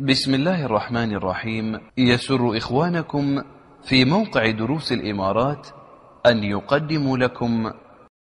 بسم الله الرحمن الرحيم. يسر إخوانكم في موقع دروس الإمارات أن يقدموا لكم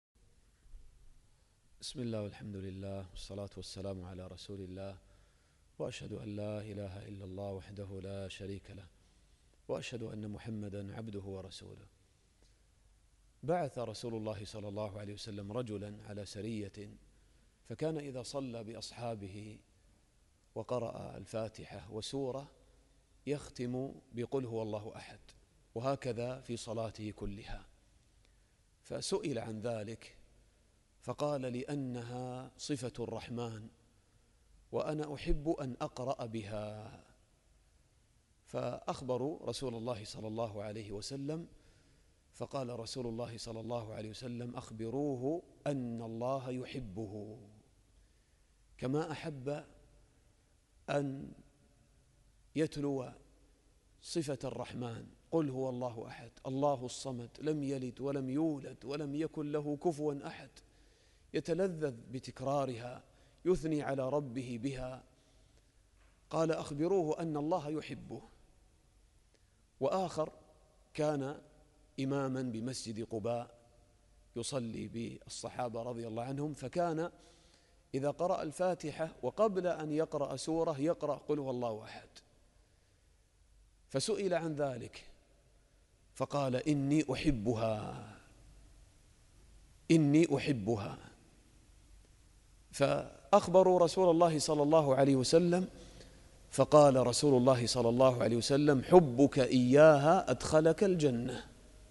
بسم الله والحمد لله والصلاة والسلام على رسول الله، وأشهد أن لا إله إلا الله وحده لا شريك له، وأشهد أن محمدا عبده ورسوله. بعث رسول الله صلى الله عليه وسلم رجلا على سرية، فكان إذا صلى بأصحابه وقرأ الفاتحة وسورة يختم بقل هو الله أحد، وهكذا في صلاته كلها. فسئل عن ذلك فقال: لأنها صفة الرحمن وأنا أحب أن أقرأ بها. فأخبروا رسول الله صلى الله عليه وسلم، فقال رسول الله صلى الله عليه وسلم: أخبروه أن الله يحبه كما أحب أن يتلو صفة الرحمن، قل هو الله أحد الله الصمد لم يلد ولم يولد ولم يكن له كفوا أحد، يتلذذ بتكرارها، يثني على ربه بها. قال: أخبروه أن الله يحبه. وآخر كان إماما بمسجد قباء يصلي بالصحابة رضي الله عنهم، فكان إذا قرأ الفاتحة وقبل أن يقرأ سورة يقرأ قل هو الله أحد. فسئل عن ذلك فقال: إني أحبها. فأخبروا رسول الله صلى الله عليه وسلم، فقال رسول الله صلى الله عليه وسلم: حبك إياها أدخلك الجنة.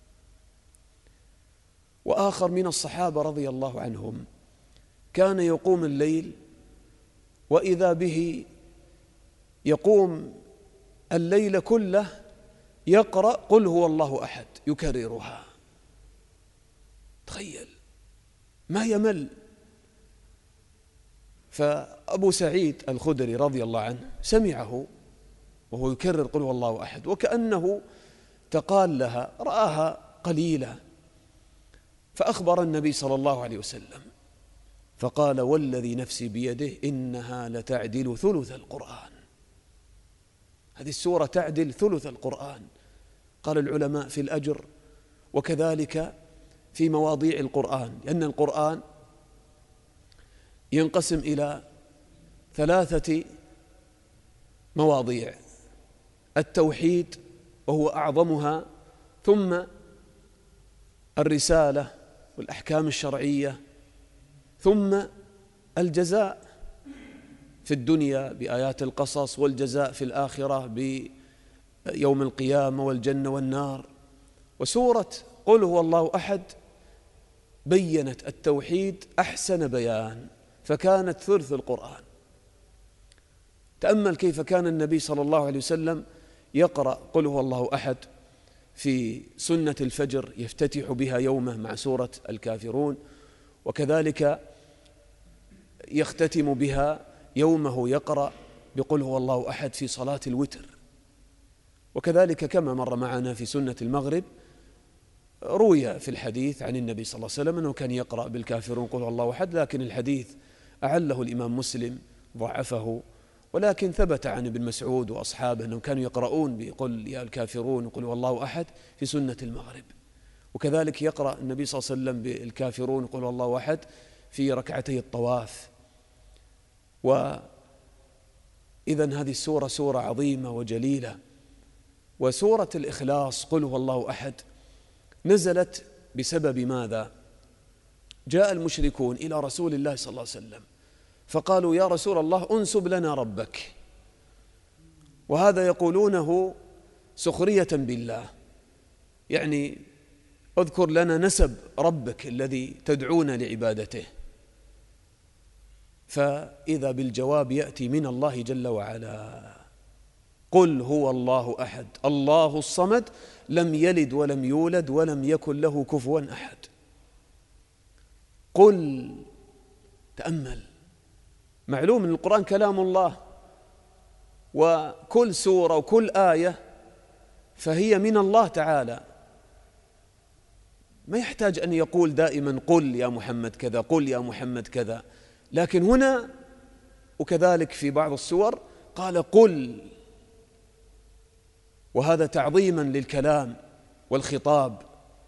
وآخر من الصحابة رضي الله عنهم كان يقوم الليل، وإذا به يقوم الليل كله يقرأ قل هو الله أحد يكررها. تخيل، ما يمل. فأبو سعيد الخدري رضي الله عنه سمعه وهو يكرر قل هو الله أحد، وكأنه تقال لها، رآها قليلة، فأخبر النبي صلى الله عليه وسلم فقال: والذي نفسي بيده إنها لتعدل ثلث القرآن. هذه السورة تعدل ثلث القرآن. قال العلماء في الأجر، وكذلك في مواضيع القرآن، لأن القرآن ينقسم إلى 3 مواضيع: التوحيد وهو أعظمها، ثم الرسالة والأحكام الشرعية، ثم الجزاء في الدنيا بآيات القصص، والجزاء في الآخرة بيوم القيامة والجنة والنار. وسورة قل هو الله أحد بيّنت التوحيد أحسن بيان، فكانت ثلث القرآن. تأمل كيف كان النبي صلى الله عليه وسلم يقرأ قل هو الله أحد في سنة الفجر، يفتتح بها يومه مع سورة الكافرون، وكذلك يختتم بها يومه يقرأ بقل هو الله أحد في صلاة الوتر. وكذلك كما مر معنا في سنة المغرب، روي في الحديث عن النبي صلى الله عليه وسلم أنه كان يقرأ بالكافرون قل هو الله أحد، لكن الحديث أعله الإمام مسلم ضعفه، ولكن ثبت عن ابن مسعود وأصحابه أنهم كانوا يقرؤون بقل يا الكافرون وقل هو الله أحد في سنة المغرب. وكذلك يقرأ النبي صلى الله عليه وسلم بالكافرون قل هو الله أحد في ركعتي الطواف. وإذن هذه السورة سورة عظيمة وجليلة. وسورة الإخلاص قل هو الله أحد نزلت بسبب ماذا؟ جاء المشركون إلى رسول الله صلى الله عليه وسلم فقالوا: يا رسول الله أنسب لنا ربك. وهذا يقولونه سخرية بالله، يعني اذكر لنا نسب ربك الذي تدعون لعبادته. فإذا بالجواب يأتي من الله جل وعلا: قل هو الله أحد الله الصمد لم يلد ولم يولد ولم يكن له كفوا أحد. قل، تأمل، معلوم أن القرآن كلام الله، وكل سورة وكل آية فهي من الله تعالى، ما يحتاج أن يقول دائما قل يا محمد كذا، قل يا محمد كذا. لكن هنا وكذلك في بعض السور قال قل، وهذا تعظيما للكلام والخطاب،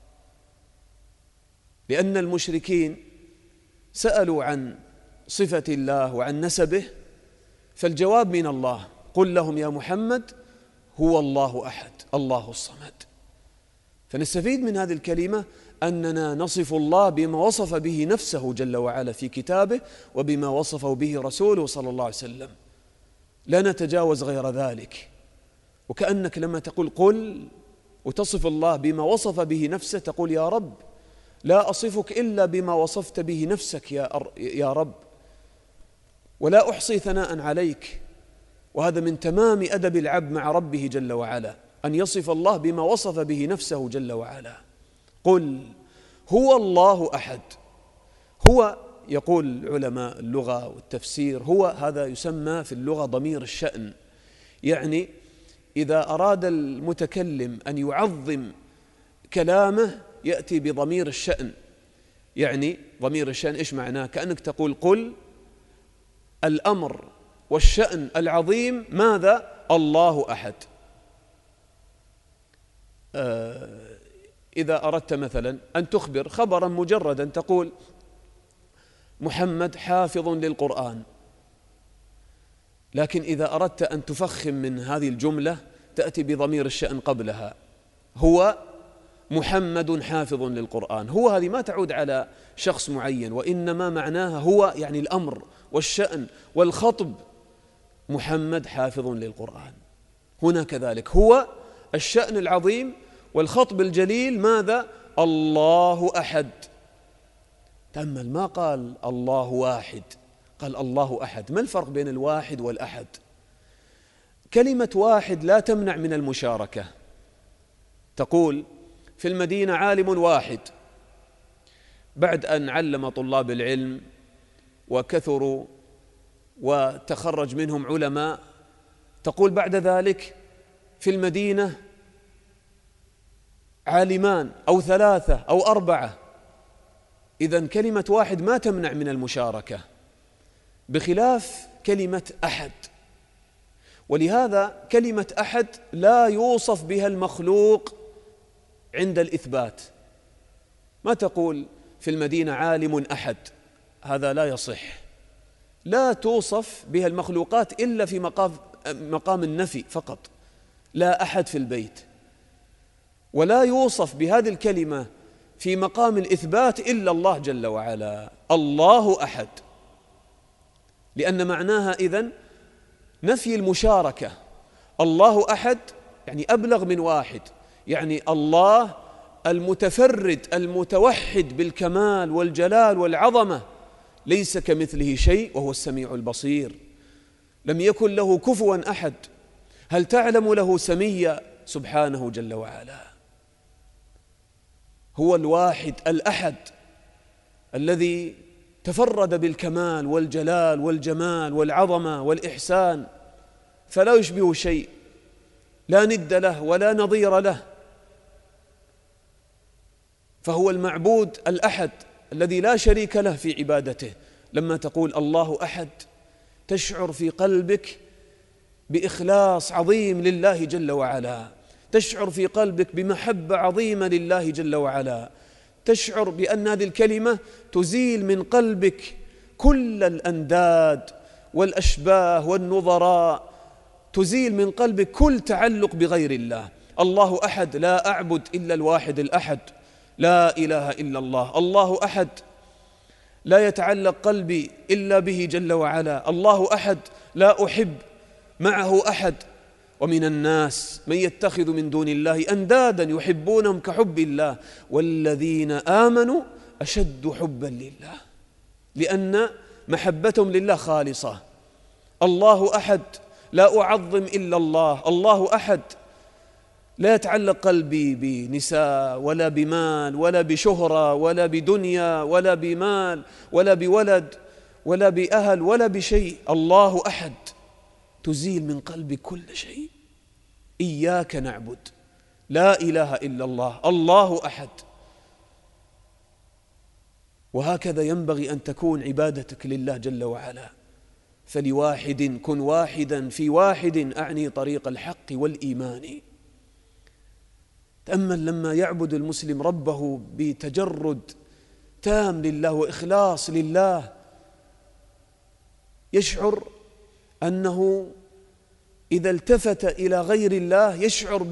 لأن المشركين سألوا عن صفة الله وعن نسبه، فالجواب من الله: قل لهم يا محمد هو الله أحد الله الصمد. فنستفيد من هذه الكلمة أننا نصف الله بما وصف به نفسه جل وعلا في كتابه وبما وصفه به رسوله صلى الله عليه وسلم، لا نتجاوز غير ذلك. وكأنك لما تقول قل وتصف الله بما وصف به نفسه تقول يا رب لا أصفك إلا بما وصفت به نفسك يا رب، ولا أحصي ثناء عليك. وهذا من تمام أدب العبد مع ربه جل وعلا، أن يصف الله بما وصف به نفسه جل وعلا. قل هو الله أحد. هو يقول علماء اللغة والتفسير هو هذا يسمى في اللغة ضمير الشأن، يعني إذا أراد المتكلم أن يعظم كلامه يأتي بضمير الشأن. يعني ضمير الشأن إيش معناه؟ كأنك تقول قل الأمر والشأن العظيم ماذا؟ الله أحد. إذا أردت مثلا أن تخبر خبرا مجردا تقول محمد حافظ للقرآن، لكن إذا أردت أن تفخم من هذه الجملة تأتي بضمير الشأن قبلها، هو محمد حافظ للقرآن. هو هذه ما تعود على شخص معين، وإنما معناها هو يعني الأمر والشأن والخطب، محمد حافظ للقرآن. هنا كذلك هو الشأن العظيم والخطب الجليل ماذا؟ الله أحد. تأمل، ما قال الله واحد، قال الله أحد. ما الفرق بين الواحد والأحد؟ كلمة واحد لا تمنع من المشاركة. تقول في المدينة عالم واحد، بعد أن علم طلاب العلم وكثروا وتخرج منهم علماء، تقول بعد ذلك في المدينة عالمان أو ثلاثة أو أربعة. إذن كلمة واحد ما تمنع من المشاركة، بخلاف كلمة أحد. ولهذا كلمة أحد لا يوصف بها المخلوق عند الإثبات. ما تقول في المدينة عالم أحد، هذا لا يصح. لا توصف بها المخلوقات إلا في مقام النفي فقط، لا أحد في البيت. ولا يوصف بهذه الكلمة في مقام الإثبات إلا الله جل وعلا، الله أحد، لأن معناها إذن نفي المشاركة. الله أحد يعني أبلغ من واحد، يعني الله المتفرد المتوحد بالكمال والجلال والعظمة، ليس كمثله شيء وهو السميع البصير، لم يكن له كفوا أحد. هل تعلم له سميا؟ سبحانه جل وعلا. هو الواحد الأحد الذي تفرد بالكمال والجلال والجمال والعظمة والإحسان، فلا يشبه شيء، لا ند له ولا نظير له. فهو المعبود الأحد الذي لا شريك له في عبادته. لما تقول الله أحد تشعر في قلبك بإخلاص عظيم لله جل وعلا، تشعر في قلبك بمحبة عظيمة لله جل وعلا، تشعر بأن هذه الكلمة تزيل من قلبك كل الأنداد والأشباه والنظراء، تزيل من قلبك كل تعلق بغير الله. الله أحد، لا أعبد إلا الواحد الأحد، لا إله إلا الله. الله أحد، لا يتعلق قلبي إلا به جل وعلا. الله أحد، لا أحب معه أحد. ومن الناس من يتخذ من دون الله أندادا يحبونهم كحب الله والذين آمنوا أشد حبا لله، لأن محبتهم لله خالصة. الله أحد، لا أعظم إلا الله. الله أحد، لا يتعلق قلبي بنساء ولا بمال ولا بشهرة ولا بدنيا ولا بمال ولا بولد ولا بأهل ولا بشيء. الله أحد، تزيل من قلبي كل شيء. إياك نعبد، لا إله إلا الله، الله أحد. وهكذا ينبغي أن تكون عبادتك لله جل وعلا. فلواحد كن واحدا في واحد أعني طريق الحق والإيمان. تأمل لما يعبد المسلم ربه بتجرد تام لله وإخلاص لله، يشعر أنه إذا التفت إلى غير الله يشعر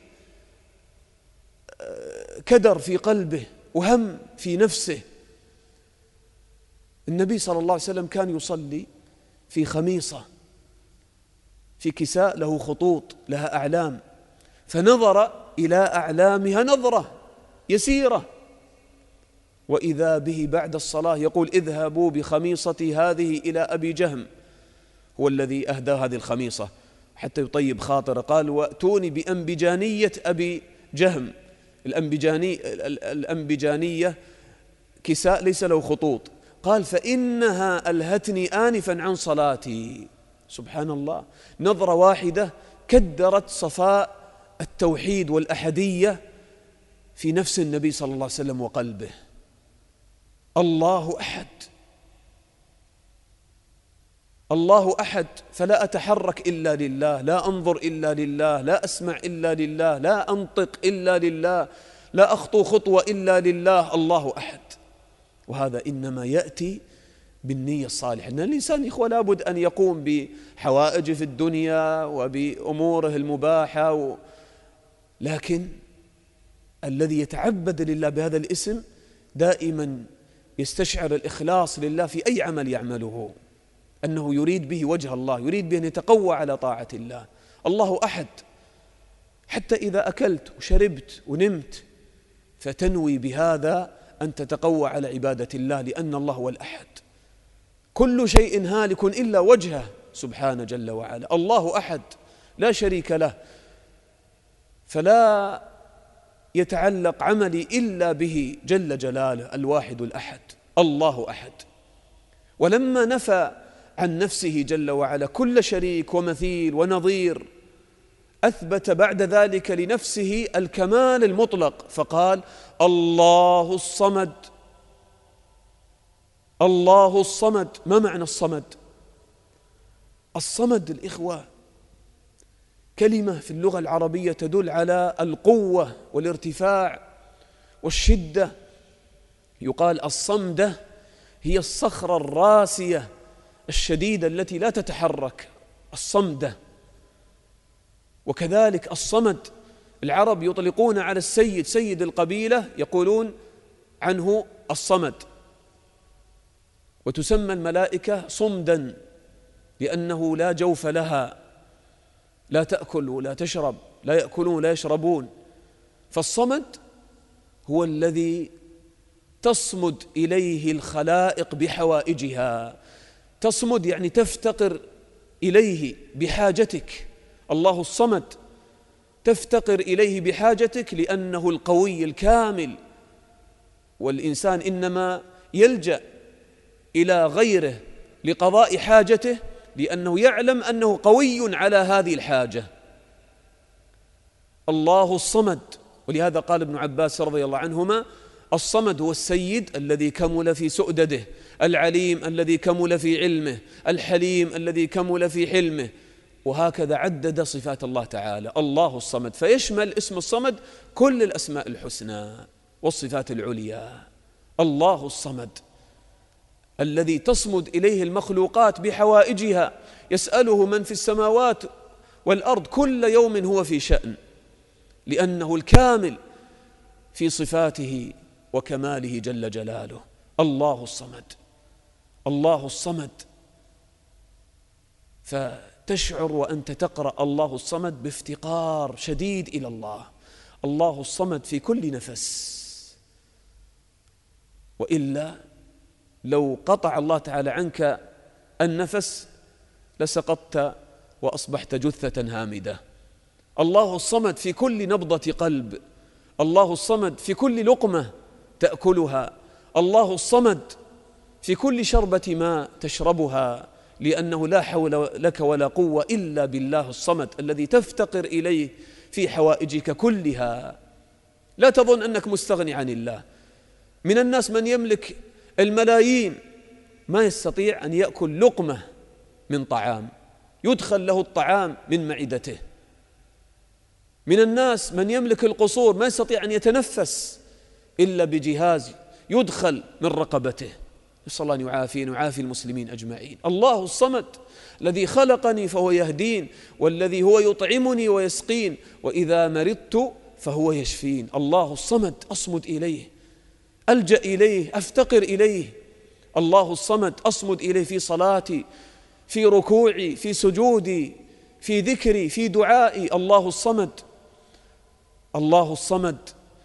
بكدر في قلبه وهم في نفسه. النبي صلى الله عليه وسلم كان يصلي في خميصة، في كساء له خطوط لها أعلام، فنظر إلى أعلامها نظرة يسيرة، وإذا به بعد الصلاة يقول: اذهبوا بخميصتي هذه إلى أبي جهم، هو الذي أهدى هذه الخميصة حتى يطيب خاطره. قال: وأتوني بأنبجانية أبي جهم. الأنبجانية كساء ليس له خطوط. قال: فإنها ألهتني آنفا عن صلاتي. سبحان الله، نظرة واحدة كدرت صفاء التوحيد والأحدية في نفس النبي صلى الله عليه وسلم وقلبه. الله أحد، الله أحد، فلا أتحرك إلا لله، لا أنظر إلا لله، لا أسمع إلا لله، لا أنطق إلا لله، لا أخطو خطوة إلا لله. الله أحد. وهذا إنما يأتي بالنية الصالحة. أن الإنسان إخوة لابد أن يقوم بحوائجه في الدنيا وبأموره المباحة، لكن الذي يتعبد لله بهذا الاسم دائما يستشعر الإخلاص لله في أي عمل يعمله، أنه يريد به وجه الله، يريد به أن يتقوى على طاعة الله. الله أحد. حتى إذا أكلت وشربت ونمت فتنوي بهذا أن تتقوى على عبادة الله، لأن الله هو الأحد. كل شيء هالك إلا وجهه سبحانه جل وعلا. الله أحد لا شريك له، فلا يتعلق عملي إلا به جل جلاله الواحد الأحد. الله أحد. ولما نفى عن نفسه جل وعلا كل شريك ومثيل ونظير، أثبت بعد ذلك لنفسه الكمال المطلق، فقال: الله الصمد. الله الصمد. ما معنى الصمد؟ الصمد الإخوة كلمة في اللغة العربية تدل على القوة والارتفاع والشدة. يقال الصمدة هي الصخرة الراسية الشديدة التي لا تتحرك، الصمدة. وكذلك الصمد، العرب يطلقون على السيد، سيد القبيلة يقولون عنه الصمد. وتسمى الملائكة صمدا لأنه لا جوف لها، لا تأكل ولا تشرب، لا يأكلون ولا يشربون. فالصمد هو الذي تصمد إليه الخلائق بحوائجها. تصمد يعني تفتقر إليه بحاجتك. الله الصمد تفتقر إليه بحاجتك لأنه القوي الكامل، والإنسان إنما يلجأ إلى غيره لقضاء حاجته لأنه يعلم أنه قوي على هذه الحاجة. الله الصمد. ولهذا قال ابن عباس رضي الله عنهما: الصمد هو السيد الذي كمل في سؤدده، العليم الذي كمل في علمه، الحليم الذي كمل في حلمه. وهكذا عدد صفات الله تعالى. الله الصمد، فيشمل اسم الصمد كل الأسماء الحسنى والصفات العليا. الله الصمد الذي تصمد إليه المخلوقات بحوائجها، يسأله من في السماوات والأرض كل يوم هو في شأن، لأنه الكامل في صفاته وكماله جل جلاله. الله الصمد. الله الصمد. فتشعر وأنت تقرأ الله الصمد بافتقار شديد إلى الله. الله الصمد في كل نفس، وإلا لو قطع الله تعالى عنك النفس لسقطت وأصبحت جثة هامدة. الله الصمد في كل نبضة قلب. الله الصمد في كل لقمة تأكلها. الله الصمد في كل شربة ماء تشربها، لأنه لا حول لك ولا قوة إلا بالله الصمد الذي تفتقر إليه في حوائجك كلها. لا تظن أنك مستغني عن الله. من الناس من يملك الملايين ما يستطيع أن يأكل لقمة من طعام، يدخل له الطعام من معدته. من الناس من يملك القصور ما يستطيع أن يتنفس إلا بجهاز يدخل من رقبته. نسأل الله أن يعافينا ويعافي المسلمين أجمعين. الله الصمد الذي خلقني فهو يهدين، والذي هو يطعمني ويسقين، وإذا مرضت فهو يشفين. الله الصمد أصمد إليه، ألجأ إليه، أفتقر إليه. الله الصمد أصمد إليه في صلاتي، في ركوعي، في سجودي، في ذكري، في دعائي. الله الصمد، الله الصمد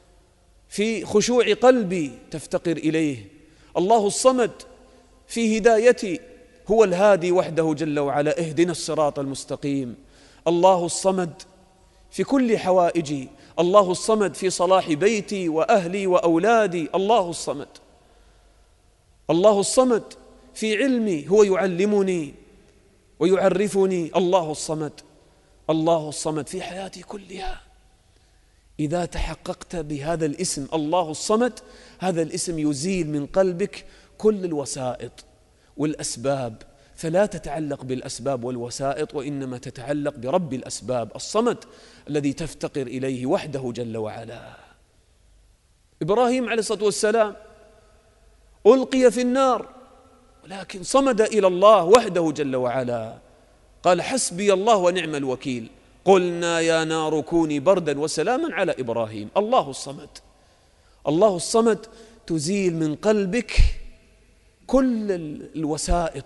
في خشوع قلبي تفتقر إليه. الله الصمد في هدايتي، هو الهادي وحده جل وعلا، اهدنا الصراط المستقيم. الله الصمد في كل حوائجي، الله الصمد في صلاح بيتي وأهلي وأولادي. الله الصمد، الله الصمد في علمي، هو يعلمني ويعرفني. الله الصمد، الله الصمد في حياتي كلها. إذا تحققت بهذا الاسم الله الصمد، هذا الاسم يزيل من قلبك كل الوسائط والأسباب، فلا تتعلق بالأسباب والوسائط، وإنما تتعلق برب الأسباب الصمد الذي تفتقر إليه وحده جل وعلا. إبراهيم عليه الصلاة والسلام ألقي في النار، ولكن صمد إلى الله وحده جل وعلا، قال حسبي الله ونعم الوكيل. قلنا يا نار كوني بردا وسلاما على إبراهيم. الله الصمد، الله الصمد تزيل من قلبك كل الوسائط.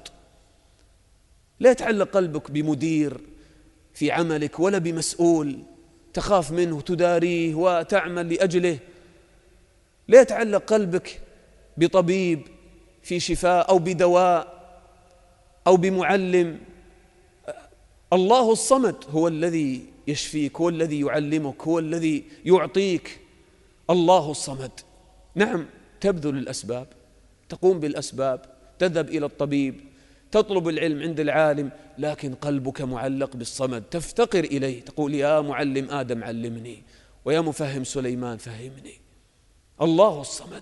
لا يتعلق قلبك بمدير في عملك ولا بمسؤول تخاف منه تداريه وتعمل لأجله. لا يتعلق قلبك بطبيب في شفاء أو بدواء أو بمعلم. الله الصمد هو الذي يشفيك، هو الذي يعلمك، هو الذي يعطيك. الله الصمد. نعم، تبذل الأسباب، تقوم بالأسباب، تذهب إلى الطبيب، تطلب العلم عند العالم، لكن قلبك معلق بالصمد، تفتقر إليه، تقول يا معلم آدم علمني، ويا مفهم سليمان فهمني. الله الصمد.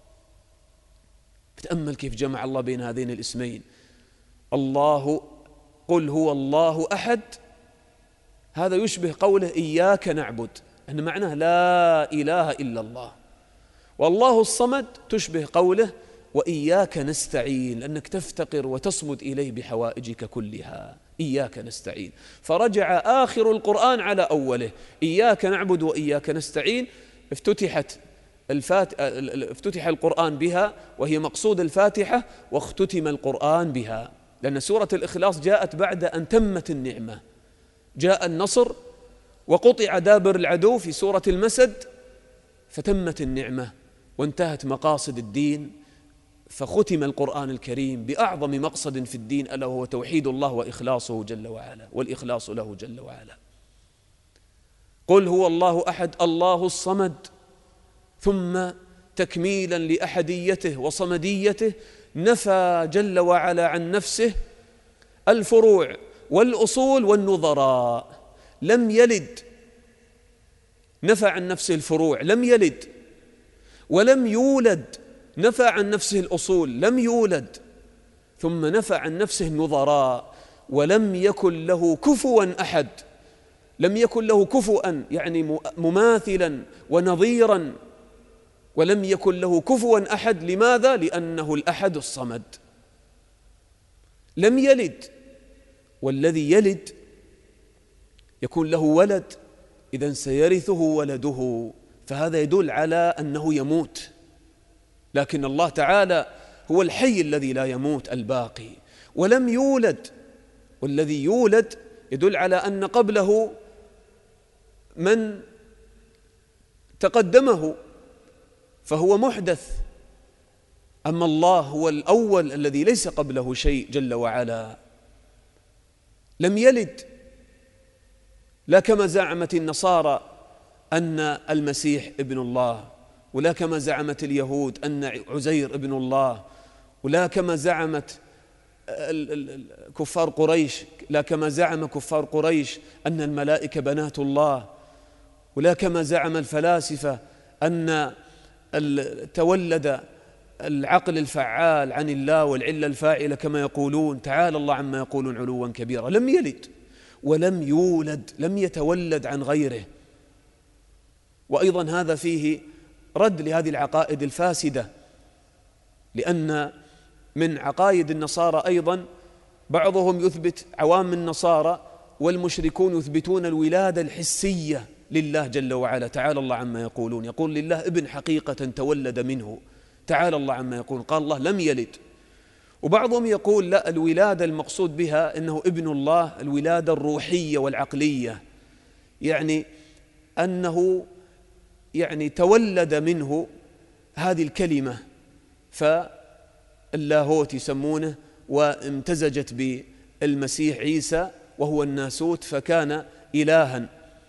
تأمل كيف جمع الله بين هذين الاسمين. الله، قل هو الله أحد، هذا يشبه قوله إياك نعبد، أن معناه لا إله إلا الله. والله الصمد تشبه قوله وإياك نستعين، لأنك تفتقر وتصمد إليه بحوائجك كلها. إياك نستعين، فرجع آخر القرآن على أوله، إياك نعبد وإياك نستعين. افتتح القرآن بها، وهي مقصود الفاتحة، واختتم القرآن بها، لأن سورة الإخلاص جاءت بعد أن تمت النعمة، جاء النصر وقطع دابر العدو في سورة المسد، فتمت النعمة وانتهت مقاصد الدين، فختم القرآن الكريم بأعظم مقصد في الدين، ألا هو توحيد الله وإخلاصه جل وعلا، والإخلاص له جل وعلا. قل هو الله أحد الله الصمد، ثم تكميلا لأحديته وصمديته نفى جل وعلا عن نفسه الفروع والأصول والنظراء. لم يلد، نفى عن نفسه الفروع، لم يلد، ولم يولد، نفى عن نفسه الأصول، لم يولد، ثم نفى عن نفسه النظراء، ولم يكن له كفوا أحد. لم يكن له كفوا يعني مماثلا ونظيرا، ولم يكن له كفوا أحد. لماذا؟ لأنه الأحد الصمد. لم يلد، والذي يلد يكون له ولد، إذن سيرثه ولده، فهذا يدل على أنه يموت. لكن الله تعالى هو الحي الذي لا يموت الباقي. ولم يولد، والذي يولد يدل على أن قبله من تقدمه، فهو محدث. أما الله هو الأول الذي ليس قبله شيء جل وعلا. لم يلد، لا كما زعمت النصارى أن المسيح ابن الله، ولا كما زعمت اليهود أن عزير ابن الله، ولا كما زعمت كفار قريش، لا كما زعم كفار قريش أن الملائكة بنات الله، ولا كما زعم الفلاسفة أن تولد العقل الفعال عن الله والعلة الفاعلة كما يقولون، تعالى الله عما يقولون علوا كبيرا. لم يلد ولم يولد، لم يتولد عن غيره. وأيضا هذا فيه رد لهذه العقائد الفاسدة، لأن من عقائد النصارى أيضا بعضهم يثبت، عوام النصارى والمشركون يثبتون الولادة الحسية لله جل وعلا، تعالى الله عما يقولون، يقول لله ابن حقيقة تولد منه، تعالى الله عما يقول، قال الله لم يلد. وبعضهم يقول لا، الولادة المقصود بها أنه ابن الله الولادة الروحية والعقلية، يعني أنه يعني تولد منه هذه الكلمة، فاللاهوت يسمونه، وامتزجت بالمسيح عيسى وهو الناسوت فكان إلها.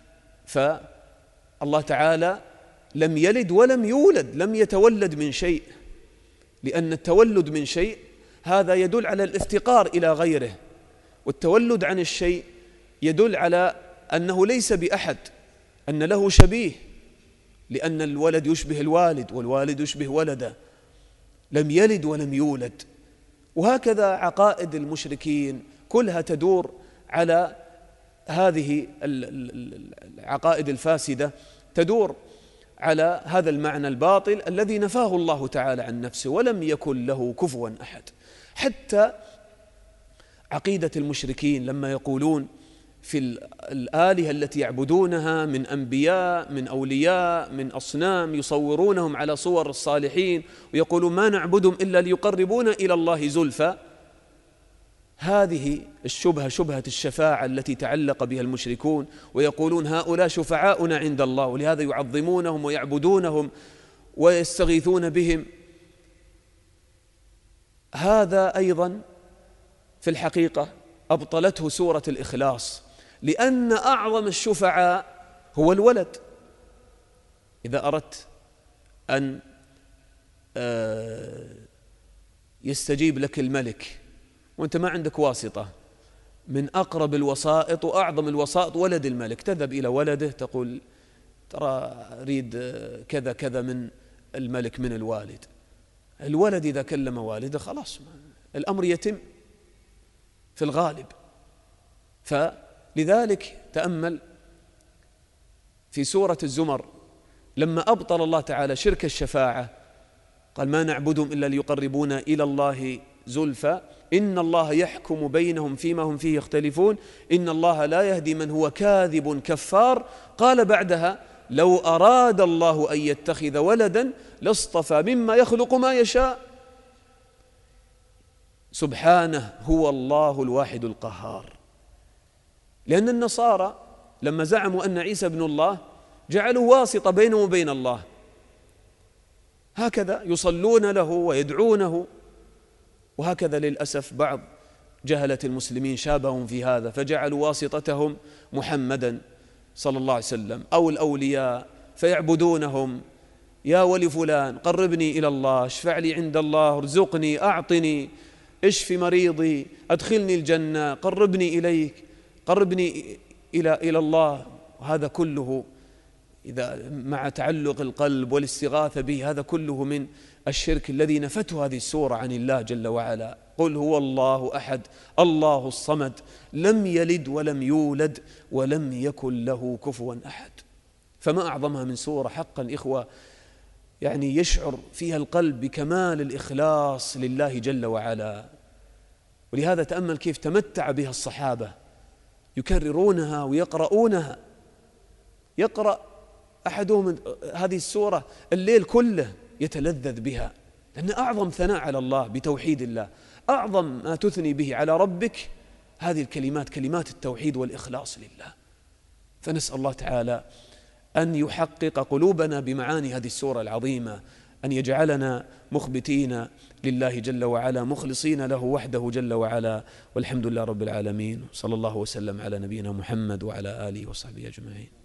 فالله تعالى لم يلد ولم يولد، لم يتولد من شيء، لأن التولد من شيء هذا يدل على الافتقار إلى غيره، والتولد عن الشيء يدل على أنه ليس بأحد، أن له شبيه، لأن الولد يشبه الوالد والوالد يشبه ولده. لم يلد ولم يولد. وهكذا عقائد المشركين كلها تدور على هذه العقائد الفاسدة، تدور على هذا المعنى الباطل الذي نفاه الله تعالى عن نفسه، ولم يكن له كفوا أحد. حتى عقيدة المشركين لما يقولون في الآلهة التي يعبدونها من أنبياء، من أولياء، من أصنام، يصورونهم على صور الصالحين ويقولون ما نعبدهم إلا ليقربونا إلى الله زلفى، هذه الشبهة شبهة الشفاعة التي تعلق بها المشركون، ويقولون هؤلاء شفعاؤنا عند الله، ولهذا يعظمونهم ويعبدونهم ويستغيثون بهم. هذا أيضا في الحقيقة أبطلته سورة الإخلاص، لأن أعظم الشفعاء هو الولد. إذا أردت أن يستجيب لك الملك وأنت ما عندك واسطة، من أقرب الوسائط وأعظم الوسائط ولد الملك، تذهب إلى ولده تقول ترى أريد كذا كذا من الملك من الوالد. الولد إذا كلم والده خلاص الأمر يتم في الغالب. فلذلك تأمل في سورة الزمر لما أبطل الله تعالى شرك الشفاعة، قال ما نعبدهم إلا ليقربونا إلى الله زلفى إن الله يحكم بينهم فيما هم فيه يختلفون إن الله لا يهدي من هو كاذب كفار. قال بعدها لو أراد الله أن يتخذ ولدا لاصطفى مما يخلق ما يشاء سبحانه هو الله الواحد القهار. لأن النصارى لما زعموا أن عيسى ابن الله جعلوا واسطة بينه وبين الله، هكذا يصلون له ويدعونه. وهكذا للأسف بعض جهلة المسلمين شابههم في هذا، فجعلوا واسطتهم محمدا صلى الله عليه وسلم أو الأولياء، فيعبدونهم، يا ولي فلان قربني إلى الله، اشفع لي عند الله، ارزقني، أعطني، اشفي مريضي، أدخلني الجنة، قربني إليك، قربني إلى الله. وهذا كله إذا مع تعلق القلب والاستغاثة به، هذا كله من الشرك الذي نفته هذه السورة عن الله جل وعلا. قل هو الله أحد الله الصمد لم يلد ولم يولد ولم يكن له كفوا أحد. فما أعظمها من سورة حقا إخوة، يعني يشعر فيها القلب بكمال الإخلاص لله جل وعلا. ولهذا تأمل كيف تمتع بها الصحابة، يكررونها ويقرؤونها. يقرأ أحدهم هذه السورة الليل كله يتلذذ بها، لأن أعظم ثناء على الله بتوحيد الله، أعظم ما تثني به على ربك هذه الكلمات، كلمات التوحيد والإخلاص لله. فنسأل الله تعالى أن يحقق قلوبنا بمعاني هذه السورة العظيمة، أن يجعلنا مخبتين لله جل وعلا، مخلصين له وحده جل وعلا. والحمد لله رب العالمين، صلى الله وسلم على نبينا محمد وعلى آله وصحبه أجمعين.